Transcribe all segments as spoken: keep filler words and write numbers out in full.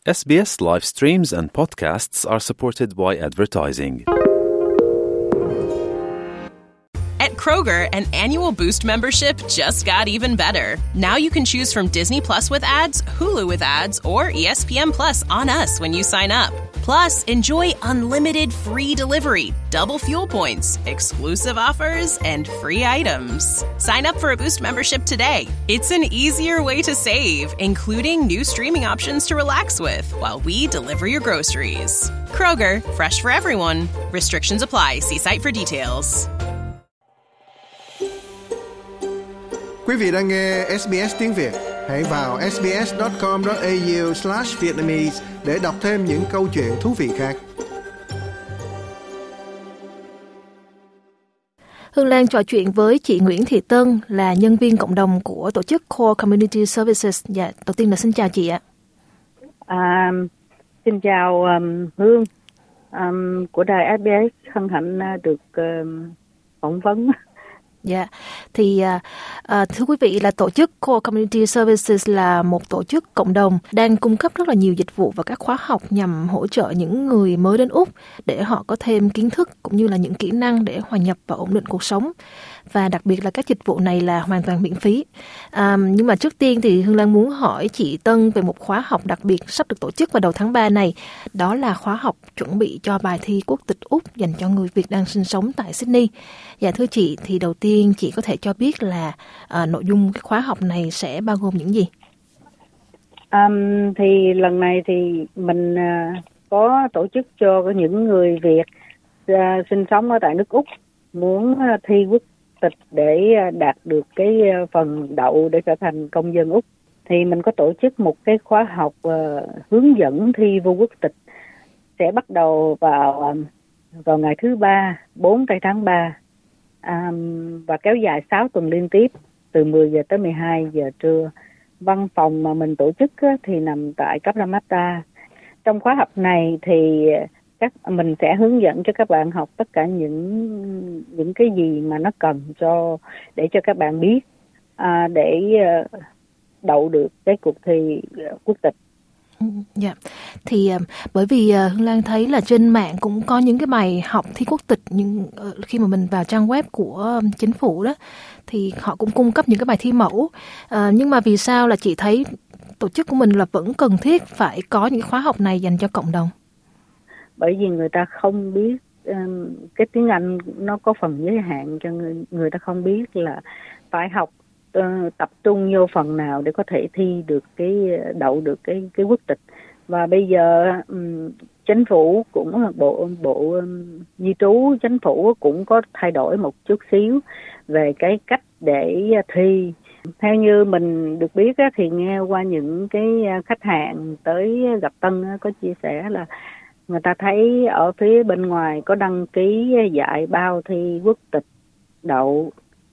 S B S live streams and podcasts are supported by advertising. At Kroger, an annual Boost membership just got even better. Now you can choose from Disney Plus with ads, Hulu with ads, or E S P N Plus on us when you sign up. Plus, enjoy unlimited free delivery, double fuel points, exclusive offers, and free items. Sign up for a Boost membership today. It's an easier way to save, including new streaming options to relax with while we deliver your groceries. Kroger, fresh for everyone. Restrictions apply. See site for details. Quý vị đang nghe ét bê ét tiếng Việt. Hãy vào sbs chấm com chấm a u slash vietnamese để đọc thêm những câu chuyện thú vị khác. Hương Lan trò chuyện với chị Nguyễn Thị Tân là nhân viên cộng đồng của tổ chức Core Community Services. Dạ, đầu tiên là xin chào chị ạ. À, xin chào um, Hương um, của đài ét bê ét, hân hạnh được um, phỏng vấn. Dạ, yeah. thì uh, thưa quý vị, là tổ chức Core Community Services là một tổ chức cộng đồng đang cung cấp rất là nhiều dịch vụ và các khóa học nhằm hỗ trợ những người mới đến Úc để họ có thêm kiến thức cũng như là những kỹ năng để hòa nhập và ổn định cuộc sống. Và đặc biệt là các dịch vụ này là hoàn toàn miễn phí. À, nhưng mà trước tiên thì Hương Lan muốn hỏi chị Tân về một khóa học đặc biệt sắp được tổ chức vào đầu tháng ba này. Đó là khóa học chuẩn bị cho bài thi quốc tịch Úc dành cho người Việt đang sinh sống tại Sydney. Dạ thưa chị, thì đầu tiên chị có thể cho biết là à, nội dung cái khóa học này sẽ bao gồm những gì? Um, thì lần này thì mình uh, có tổ chức cho những người Việt uh, sinh sống ở tại nước Úc muốn uh, thi quốc tịch để đạt được cái phần đậu để trở thành công dân Úc, thì mình có tổ chức một cái khóa học uh, hướng dẫn thi vô quốc tịch sẽ bắt đầu vào vào ngày thứ ba, bốn tây tháng ba, um, và kéo dài sáu tuần liên tiếp từ mười giờ tới mười hai giờ trưa. Văn phòng mà mình tổ chức á, thì nằm tại Cabramatta. Trong khóa học này thì các mình sẽ hướng dẫn cho các bạn học tất cả những những cái gì mà nó cần cho để cho các bạn biết à, để uh, đậu được cái cuộc thi uh, quốc tịch. Dạ, yeah. Thì uh, bởi vì uh, Hương Lan thấy là trên mạng cũng có những cái bài học thi quốc tịch, nhưng uh, khi mà mình vào trang web của uh, chính phủ đó thì họ cũng cung cấp những cái bài thi mẫu. Uh, nhưng mà vì sao là chị thấy tổ chức của mình là vẫn cần thiết phải có những khóa học này dành cho cộng đồng? Bởi vì người ta không biết um, cái tiếng Anh nó có phần giới hạn, cho người, người ta không biết là phải học uh, tập trung vô phần nào để có thể thi được cái đậu được cái cái quốc tịch. Và bây giờ um, chính phủ cũng bộ bộ um, di trú chính phủ cũng có thay đổi một chút xíu về cái cách để thi. Theo như mình được biết á, thì nghe qua những cái khách hàng tới gặp Tân á, có chia sẻ là người ta thấy ở phía bên ngoài có đăng ký dạy bao thi quốc tịch đậu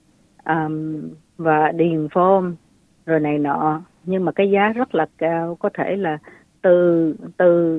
um, và điền form rồi này nọ, nhưng mà cái giá rất là cao, có thể là từ từ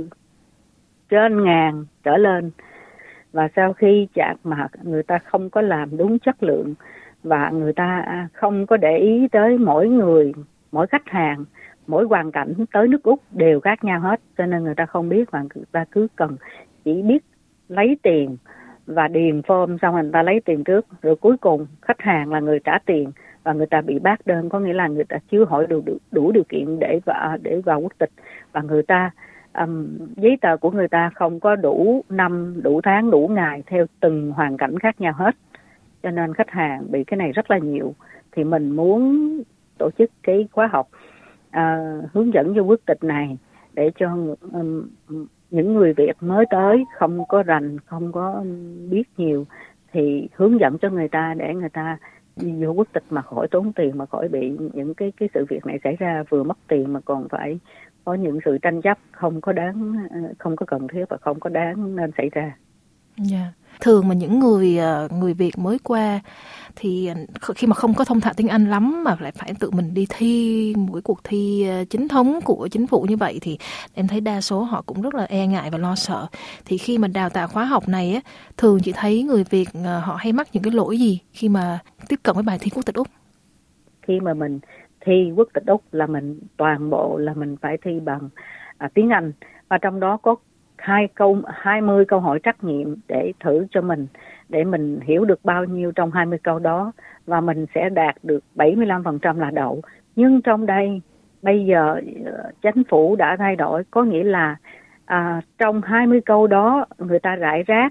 trên ngàn trở lên. Và sau khi chạc mà người ta không có làm đúng chất lượng và người ta không có để ý tới mỗi người, mỗi khách hàng, mỗi hoàn cảnh tới nước Úc đều khác nhau hết, cho nên người ta không biết, và người ta cứ cần chỉ biết lấy tiền và điền form xong rồi người ta lấy tiền trước, rồi cuối cùng khách hàng là người trả tiền và người ta bị bác đơn, có nghĩa là người ta chưa hỏi đủ đủ điều kiện để vào để vào quốc tịch, và người ta um, giấy tờ của người ta không có đủ năm, đủ tháng, đủ ngày theo từng hoàn cảnh khác nhau hết, cho nên khách hàng bị cái này rất là nhiều. Thì mình muốn tổ chức cái khóa học À, hướng dẫn vô quốc tịch này để cho um, những người Việt mới tới không có rành, không có biết nhiều, thì hướng dẫn cho người ta để người ta vô quốc tịch mà khỏi tốn tiền, mà khỏi bị những cái cái sự việc này xảy ra, vừa mất tiền mà còn phải có những sự tranh chấp không có đáng, không có cần thiết và không có đáng nên xảy ra. Dạ. Yeah. Thường mà những người người Việt mới qua thì khi mà không có thông thạo tiếng Anh lắm mà lại phải tự mình đi thi một cái cuộc thi chính thống của chính phủ như vậy, thì em thấy đa số họ cũng rất là e ngại và lo sợ. Thì khi mà đào tạo khóa học này á, thường chị thấy người Việt họ hay mắc những cái lỗi gì khi mà tiếp cận với bài thi quốc tịch Úc? Khi mà mình thi quốc tịch Úc là mình toàn bộ là mình phải thi bằng à, tiếng Anh, và trong đó có hai câu hai mươi câu hỏi trắc nghiệm để thử cho mình, để mình hiểu được bao nhiêu trong hai mươi câu đó, và mình sẽ đạt được bảy mươi lăm phần trăm là đậu. Nhưng trong đây bây giờ chính phủ đã thay đổi, có nghĩa là à, trong hai mươi câu đó người ta rải rác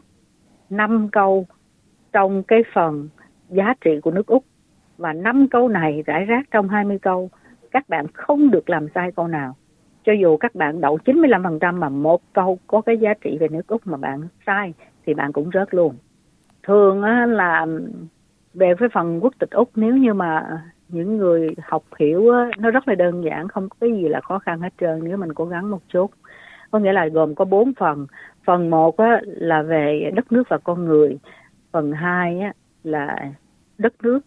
năm câu trong cái phần giá trị của nước Úc, và năm câu này rải rác trong hai mươi câu. Các bạn không được làm sai câu nào. Cho dù các bạn đậu chín mươi lăm phần trăm mà một câu có cái giá trị về nước Úc mà bạn sai thì bạn cũng rớt luôn. Thường á, là về cái phần quốc tịch Úc, nếu như mà những người học hiểu á, nó rất là đơn giản, không có cái gì là khó khăn hết trơn nếu mình cố gắng một chút. Có nghĩa là gồm có bốn phần. Phần một á, là về đất nước và con người. Phần hai á, là đất nước,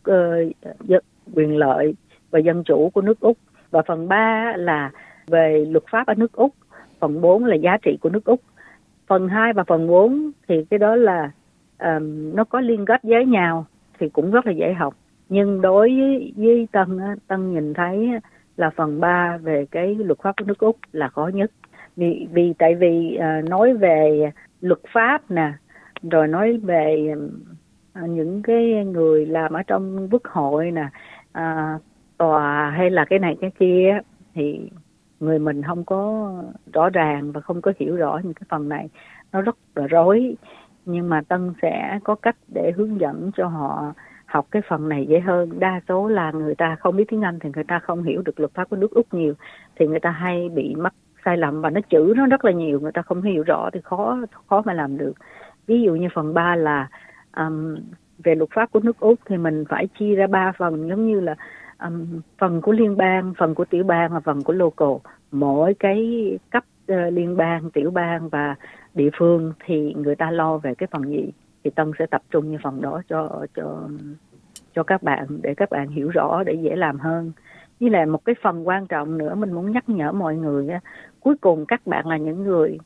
uh, quyền lợi và dân chủ của nước Úc. Và phần ba là về luật pháp ở nước Úc. Phần bốn là giá trị của nước Úc. Phần hai và phần bốn thì cái đó là um, nó có liên kết với nhau thì cũng rất là dễ học. Nhưng đối với, với Tân, Tân nhìn thấy là phần ba về cái luật pháp của nước Úc là khó nhất. Vì, vì tại vì uh, nói về luật pháp nè, rồi nói về uh, những cái người làm ở trong quốc hội nè, uh, tòa hay là cái này cái kia, thì người mình không có rõ ràng và không có hiểu rõ những cái phần này, nó rất là rối. Nhưng mà Tân sẽ có cách để hướng dẫn cho họ học cái phần này dễ hơn. Đa số là người ta không biết tiếng Anh thì người ta không hiểu được luật pháp của nước Úc nhiều, thì người ta hay bị mắc sai lầm, và nó chữ nó rất là nhiều, người ta không hiểu rõ thì khó khó mà làm được. Ví dụ như phần ba là um, về luật pháp của nước Úc thì mình phải chia ra ba phần, giống như là um, phần của liên bang, phần của tiểu bang và phần của local. Mỗi cái cấp uh, liên bang, tiểu bang và địa phương thì người ta lo về cái phần gì, thì Tân sẽ tập trung như phần đó cho cho cho các bạn, để các bạn hiểu rõ, để dễ làm hơn. Như là một cái phần quan trọng nữa mình muốn nhắc nhở mọi người á, cuối cùng các bạn là những người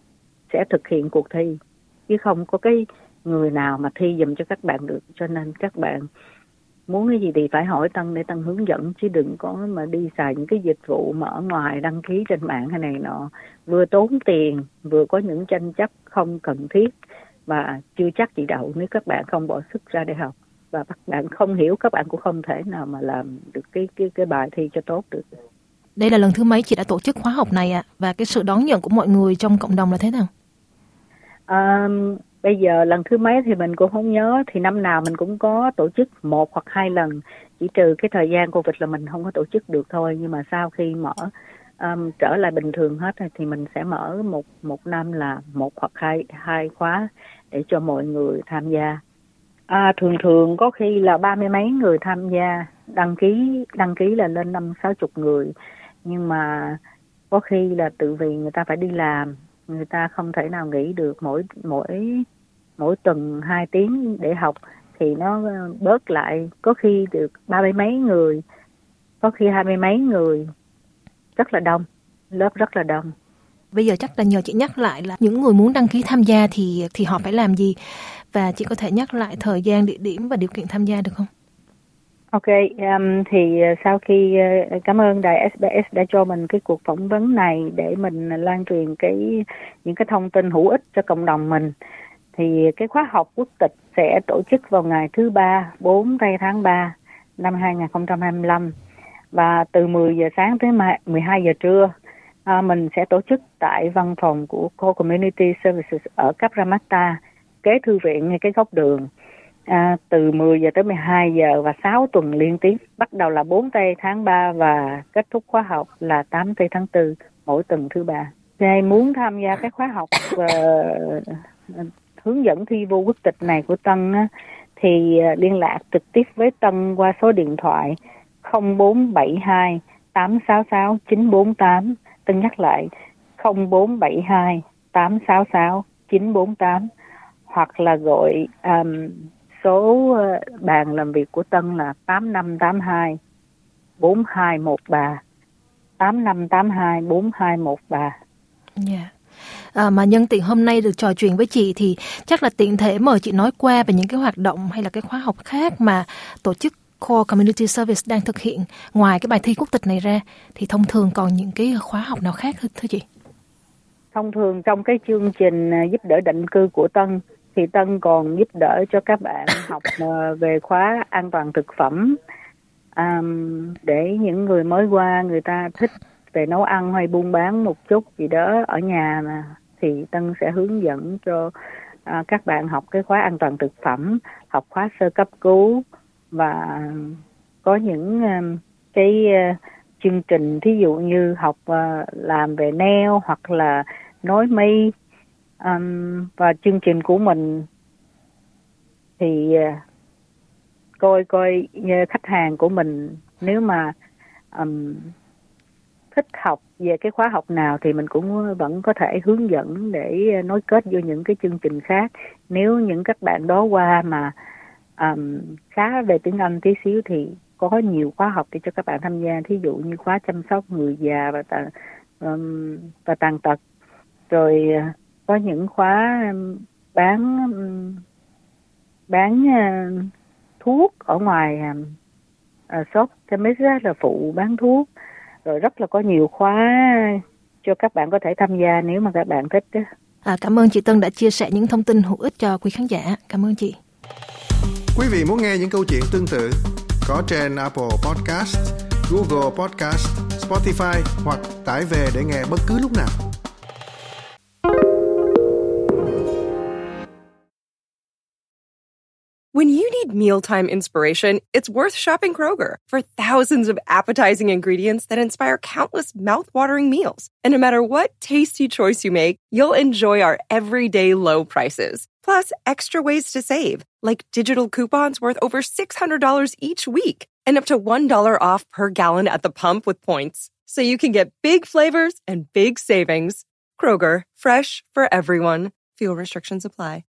sẽ thực hiện cuộc thi, chứ không có cái người nào mà thi giùm cho các bạn được. Cho nên các bạn muốn cái gì thì phải hỏi Tân để Tân hướng dẫn, chứ đừng có mà đi xài những cái dịch vụ mà ở ngoài đăng ký trên mạng hay này nọ, vừa tốn tiền vừa có những tranh chấp không cần thiết, và chưa chắc chị đậu nếu các bạn không bỏ sức ra để học. Và các bạn không hiểu, các bạn cũng không thể nào mà làm được cái cái cái bài thi cho tốt được. Đây là lần thứ mấy chị đã tổ chức khóa học này ạ? À? Và cái sự đón nhận của mọi người trong cộng đồng là thế nào? À, bây giờ lần thứ mấy thì mình cũng không nhớ. Thì năm nào mình cũng có tổ chức một hoặc hai lần, chỉ trừ cái thời gian Covid là mình không có tổ chức được thôi. Nhưng mà sau khi mở um, trở lại bình thường hết thì mình sẽ mở một một năm là một hoặc hai hai khóa để cho mọi người tham gia. À, thường thường có khi là ba mươi mấy người tham gia, đăng ký đăng ký là lên năm sáu chục người, nhưng mà có khi là tự vì người ta phải đi làm, người ta không thể nào nghỉ được mỗi mỗi mỗi tuần hai tiếng để học, thì nó bớt lại, có khi được ba mươi mấy người, có khi hai mươi mấy người, rất là đông, lớp rất là đông. Bây giờ chắc là nhờ chị nhắc lại là những người muốn đăng ký tham gia thì thì họ phải làm gì, và chị có thể nhắc lại thời gian, địa điểm và điều kiện tham gia được không? Ok, um, thì sau khi uh, cảm ơn đài ét bê ét đã cho mình cái cuộc phỏng vấn này để mình lan truyền cái những cái thông tin hữu ích cho cộng đồng mình. Thì cái khóa học quốc tịch sẽ tổ chức vào ngày thứ ba, bốn tây tháng ba năm hai không hai lăm, và từ mười giờ sáng tới mười hai giờ trưa. À, mình sẽ tổ chức tại văn phòng của Core Community Services ở Cabramatta, kế thư viện ngay cái góc đường. À, từ mười giờ tới mười hai giờ và sáu tuần liên tiếp, bắt đầu là bốn tây tháng ba và kết thúc khóa học là tám tây tháng tư mỗi tuần thứ ba. Ai muốn tham gia cái khóa học uh, hướng dẫn thi vô quốc tịch này của Tân á, thì liên lạc trực tiếp với Tân qua số điện thoại không bốn bảy hai tám sáu sáu chín bốn tám. Tân nhắc lại không bốn bảy hai tám sáu sáu chín bốn tám, hoặc là gọi um, số bàn làm việc của Tân là tám năm tám hai bốn hai một ba, tám năm tám hai bốn hai một ba. Yeah. À, mà nhân tiện hôm nay được trò chuyện với chị thì chắc là tiện thể mời chị nói qua về những cái hoạt động hay là cái khóa học khác mà tổ chức Core Community Service đang thực hiện ngoài cái bài thi quốc tịch này ra, thì thông thường còn những cái khóa học nào khác thưa chị? Thông thường trong cái chương trình giúp đỡ định cư của Tân thì Tân còn giúp đỡ cho các bạn học về khóa an toàn thực phẩm, um, để những người mới qua người ta thích về nấu ăn hay buôn bán một chút gì đó ở nhà mà, thì Tân sẽ hướng dẫn cho uh, các bạn học cái khóa an toàn thực phẩm, học khóa sơ cấp cứu và có những um, cái uh, chương trình thí dụ như học uh, làm về nail hoặc là nối mi. Um, và chương trình của mình thì uh, coi coi uh, khách hàng của mình nếu mà um, thích học về cái khóa học nào thì mình cũng vẫn có thể hướng dẫn để nối kết vô những cái chương trình khác. Nếu những các bạn đó qua mà um, khá về tiếng Anh tí xíu thì có nhiều khóa học để cho các bạn tham gia, thí dụ như khóa chăm sóc người già và tàn, um, và tàn tật, rồi uh, có những khóa um, bán um, bán uh, thuốc ở ngoài um, uh, shop chemist là phụ bán thuốc, rồi rất là có nhiều khóa cho các bạn có thể tham gia nếu mà các bạn thích đó. À, cảm ơn chị Tân đã chia sẻ những thông tin hữu ích cho quý khán giả. Cảm ơn chị. Quý vị muốn nghe những câu chuyện tương tự có trên Apple Podcast, Google Podcast, Spotify hoặc tải về để nghe bất cứ lúc nào. When you need mealtime inspiration, it's worth shopping Kroger for thousands of appetizing ingredients that inspire countless mouth-watering meals. And no matter what tasty choice you make, you'll enjoy our everyday low prices. Plus, extra ways to save, like digital coupons worth over six hundred dollars each week and up to one dollar off per gallon at the pump with points. So you can get big flavors and big savings. Kroger, fresh for everyone. Fuel restrictions apply.